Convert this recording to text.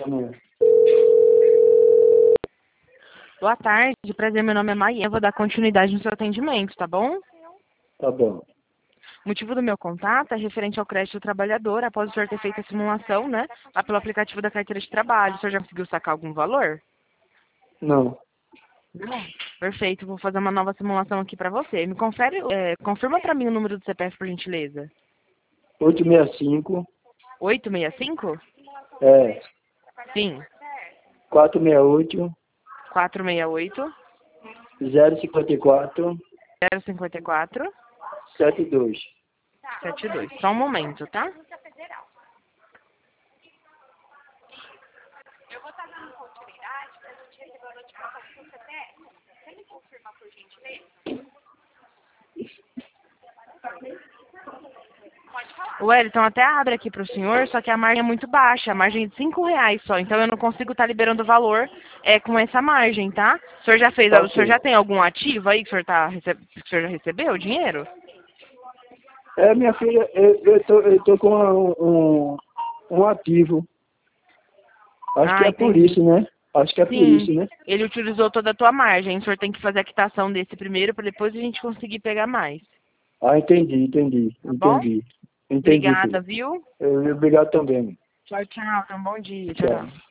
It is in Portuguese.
Amanhã. Boa tarde, prazer, meu nome é Maia, eu vou dar continuidade no seu atendimento, tá bom? Tá bom. O motivo do meu contato é referente ao crédito do trabalhador, após o senhor ter feito a simulação, né, lá pelo aplicativo da carteira de trabalho. O senhor já conseguiu sacar algum valor? Não. Não. Perfeito, vou fazer uma nova simulação aqui pra você. Me confere, confirma pra mim o número do CPF, por gentileza. 865, 865? é, Sim. 468, 468 054, 054 72. 72. Só um momento, tá? O Wellington até abre aqui para o senhor, só que a margem é muito baixa, a margem é de R$ 5 só, então eu não consigo estar liberando o valor com essa margem, tá? O senhor já fez, Tá o senhor ok. já tem algum ativo aí que que o senhor já recebeu o dinheiro? É, minha filha, eu tô com um ativo. Acho que Ah, é por entendi. isso, né? Acho que é por Sim, isso, né? ele utilizou toda a tua margem, o senhor tem que fazer a quitação desse primeiro para depois a gente conseguir pegar mais, Ah, entendi. tá bom? Entendi, Obrigada, filha. viu? Obrigado também. Tchau, tchau, tenha um bom dia, tchau. Tchau. Tchau.